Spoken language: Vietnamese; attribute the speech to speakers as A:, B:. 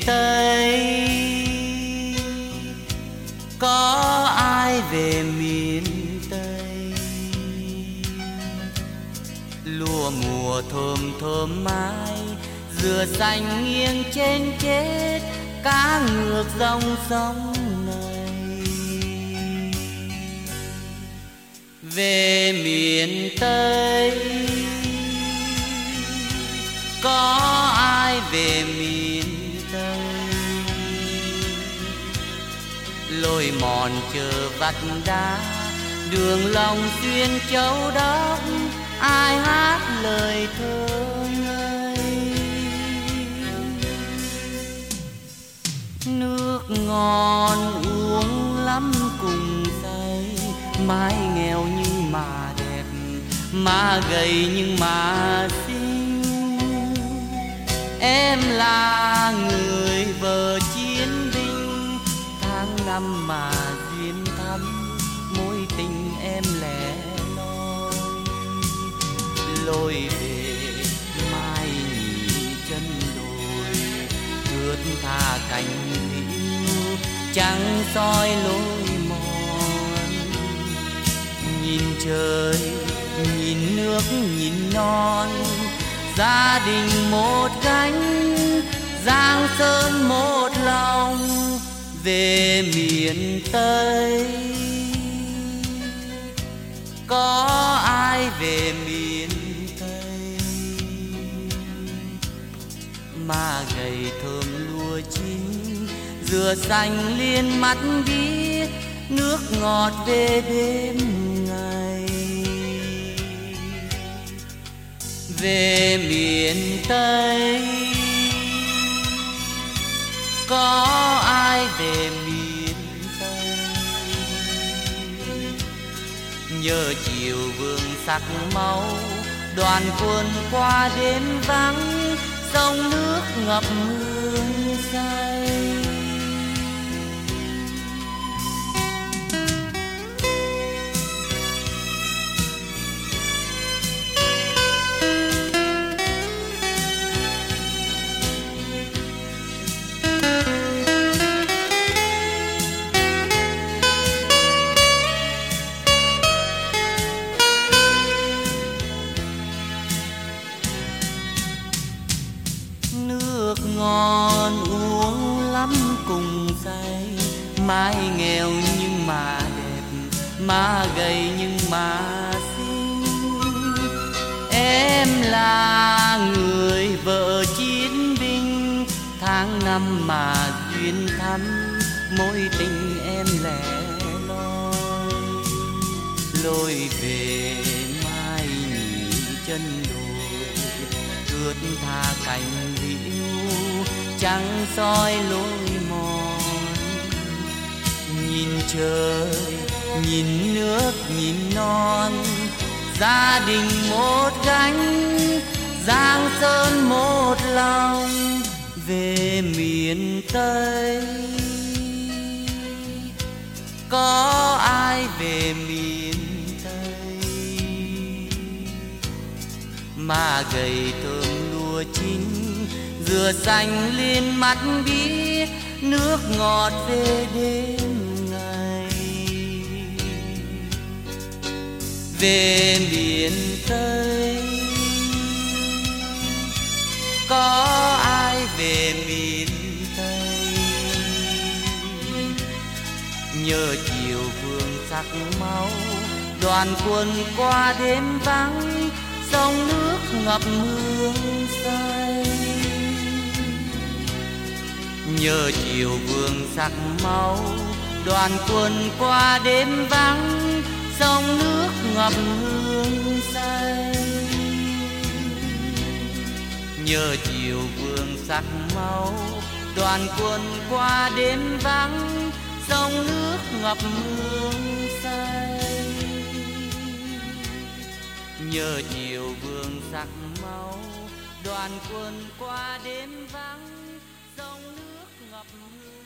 A: Tây, có ai về miền Tây? Lúa mùa thơm thơm mãi, dừa xanh nghiêng trên chết, cá ngược dòng sông này. Về miền Tây, có ai về miền Tây? Lối mòn chờ vắt đá, đường lòng xuyên châu đốc, ai hát lời thơ ngây. Nước ngon uống lắm cùng say, mái nghèo nhưng mà đẹp, má gầy nhưng mà xinh. Em là người vợ chiến binh, tháng năm mà duyên thắm, mối tình em lẻ loi. Lối về mai nhị chân đồi, ướt tha cành liễu trắng soi lối mòn. Nhìn trời, nhìn nước, nhìn non, gia đình một cánh, Giang Sơn một lòng. Về miền Tây, có ai về miền Tây? Má gầy thơm lúa chín, dừa xanh liên mắt biếc, nước ngọt về đêm ngày. Về miền Tây, có ai về miền Tây? Nhớ chiều vương sắc máu, đoàn quân qua đêm vắng, sông nước ngập hương say. Nước ngon uống lắm cùng say, mái nghèo nhưng mà đẹp, má gầy nhưng mà xinh. Em là người vợ chiến binh, tháng năm mà duyên thắm, mối tình em lẻ loi. Lối về mai nhị chân đồi, ướt tha cành liễu trắng soi lối mòn. Nhìn trời, nhìn nước, nhìn non, gia đình một gánh, Giang Sơn một lòng. Về miền Tây, có ai về miền Tây? Má gầy thơm lúa chín, dừa xanh lên mắt biếc, nước ngọt về đêm ngày. Về miền Tây, có ai về miền Tây? Nhớ chiều vương sắc máu, đoàn quân qua đêm vắng, sông nước ngập hương say. Nhớ chiều vương sắc máu, đoàn quân qua đêm vắng, sông nước ngập hương say. Nhớ chiều vương sắc máu, đoàn quân qua đêm vắng, sông nước ngập hương say. Nhớ chiều vương sắc máu, đoàn quân qua đêm vắng, sông nước ngập hương.